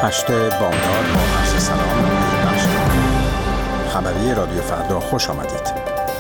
8 بامداد با عرض سلام به بخش خبری رادیو فردا خوش آمدید.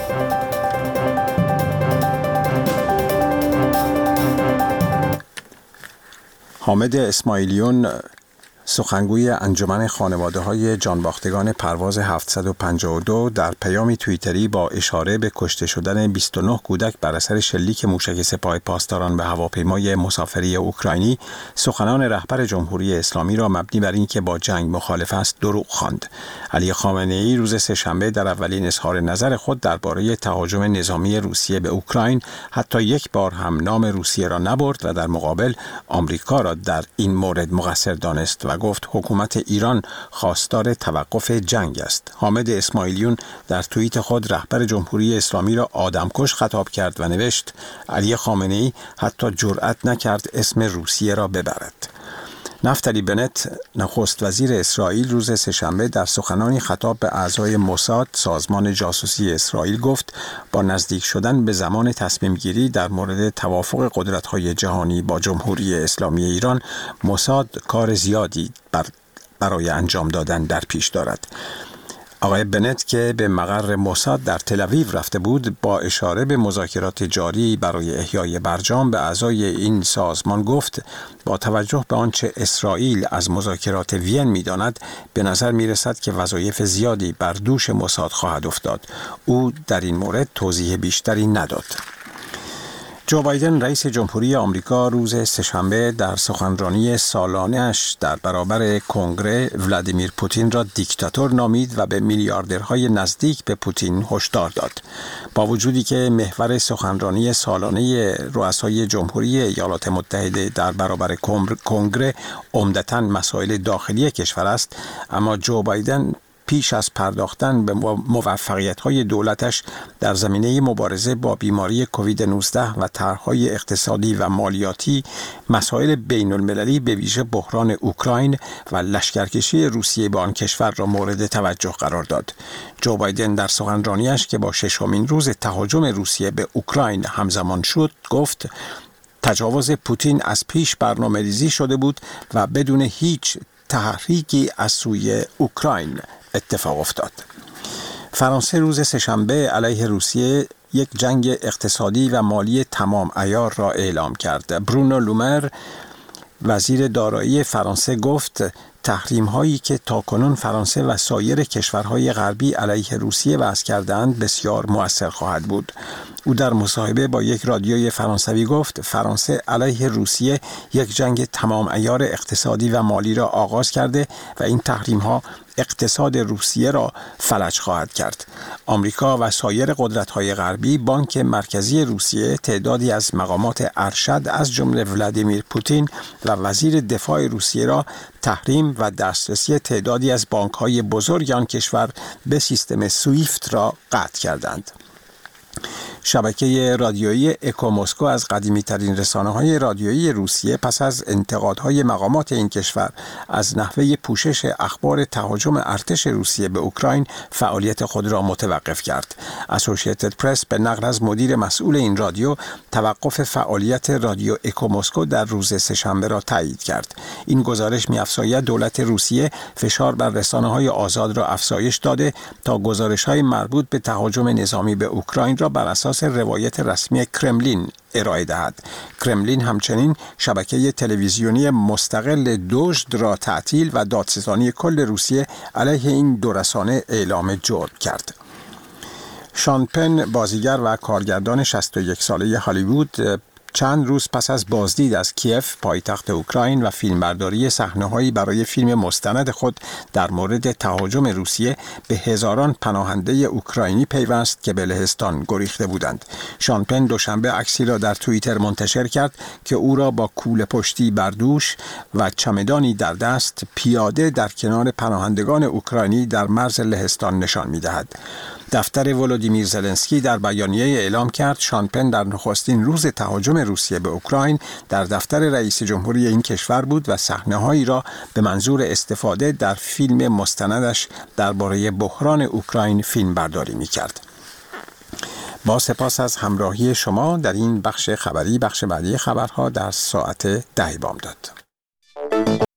حامد اسماعیلیون سخنگوی انجمن خانواده‌های جانباختگان پرواز 752 در پیامی توییتری با اشاره به کشته شدن 29 کودک بر اثر شلیک موشک سپاه پاسداران به هواپیمای مسافری اوکراینی سخنان رهبر جمهوری اسلامی را مبنی بر اینکه با جنگ مخالف است دروغ خواند. علی خامنه‌ای روز سه‌شنبه در اولین اظهار نظر خود درباره تهاجم نظامی روسیه به اوکراین حتی یک بار هم نام روسیه را نبرد و در مقابل آمریکا را در این مورد مقصر دانست و گفت حکومت ایران خواستار توقف جنگ است. حامد اسماعیلیون در توییت خود رهبر جمهوری اسلامی را آدمکش خطاب کرد و نوشت علی خامنه‌ای حتی جرأت نکرد اسم روسیه را ببرد. نفتالی بنت نخست وزیر اسرائیل روز سه‌شنبه در سخنانی خطاب به اعضای موساد سازمان جاسوسی اسرائیل گفت با نزدیک شدن به زمان تصمیم گیری در مورد توافق قدرت‌های جهانی با جمهوری اسلامی ایران موساد کار زیادی برای انجام دادن در پیش دارد. آقای بنت که به مقر موساد در تل‌آویو رفته بود با اشاره به مذاکرات جاری برای احیای برجام به اعضای این سازمان گفت با توجه به آنچه اسرائیل از مذاکرات وین می‌داند به نظر می‌رسد که وظایف زیادی بر دوش موساد خواهد افتاد. او در این مورد توضیح بیشتری نداد. جو بایدن رئیس جمهوری آمریکا روز سه‌شنبه در سخنرانی سالانه‌اش در برابر کنگره ولادیمیر پوتین را دیکتاتور نامید و به میلیاردرهای نزدیک به پوتین هشدار داد. با وجودی که محور سخنرانی سالانه رؤسای جمهوری ایالات متحده در برابر کنگره عمدتاً مسائل داخلی کشور است، اما جو بایدن پیش از پرداختن به موفقیت‌های دولتش در زمینه مبارزه با بیماری کووید 19 و طرح‌های اقتصادی و مالیاتی، مسائل بین‌المللی به ویژه بحران اوکراین و لشکرکشی روسیه به آن کشور را مورد توجه قرار داد. جو بایدن در سخنرانیش که با ششمین روز تهاجم روسیه به اوکراین همزمان شد، گفت تجاوز پوتین از پیش برنامه‌ریزی شده بود و بدون هیچ تحریکی از سوی اوکراین اتفاق افتاد. فرانسه روز سه‌شنبه علیه روسیه یک جنگ اقتصادی و مالی تمام عیار را اعلام کرد. برونو لومر وزیر دارایی فرانسه گفت تحریم هایی که تاکنون فرانسه و سایر کشورهای غربی علیه روسیه وضع کردند بسیار مؤثر خواهد بود. او در مصاحبه با یک رادیوی فرانسوی گفت فرانسه علیه روسیه یک جنگ تمام عیار اقتصادی و مالی را آغاز کرده و این تحریم ها اقتصاد روسیه را فلج خواهد کرد. آمریکا و سایر قدرت‌های غربی بانک مرکزی روسیه تعدادی از مقامات ارشد از جمله ولادیمیر پوتین و وزیر دفاع روسیه را تحریم و دسترسی تعدادی از بانک‌های بزرگ آن کشور به سیستم سویفت را قطع کردند. شبکه رادیویی اکو مسکو از قدیمی‌ترین رسانه‌های رادیویی روسیه پس از انتقادهای مقامات این کشور از نحوه پوشش اخبار تهاجم ارتش روسیه به اوکراین فعالیت خود را متوقف کرد. اسوسییتد پرس به نقل از مدیر مسئول این رادیو توقف فعالیت رادیو اکو مسکو در روز سه‌شنبه را تایید کرد. این گزارش می‌افزاید دولت روسیه فشار بر رسانه‌های آزاد را افزایش داده تا گزارش‌های مربوط به تهاجم نظامی به اوکراین را بر اساس روایت رسمی کرملین ارائه دهد. کرملین همچنین شبکه تلویزیونی مستقل دوژد را تعطیل و دادستانی کل روسیه علیه این دو رسانه اعلام جرم کرد. شان پن بازیگر و کارگردان 61 ساله هالیوود چند روز پس از بازدید از کیف پایتخت اوکراین و فیلمبرداری صحنه‌هایی برای فیلم مستند خود در مورد تهاجم روسیه به هزاران پناهنده اوکراینی پیوست که به لهستان گریخته بودند. شان پن دوشنبه عکسی را در توییتر منتشر کرد که او را با کوله پشتی بر دوش و چمدانی در دست پیاده در کنار پناهندگان اوکراینی در مرز لهستان نشان می‌دهد. دفتر ولودیمیر زلنسکی در بیانیه اعلام کرد شان پن در نخستین روز تهاجم روسیه به اوکراین در دفتر رئیس جمهوری این کشور بود و صحنه‌هایی را به منظور استفاده در فیلم مستندش درباره بحران اوکراین فیلم برداری می‌کرد. با سپاس از همراهی شما در این بخش خبری. بخش بعدی خبرها در ساعت 10 بامداد.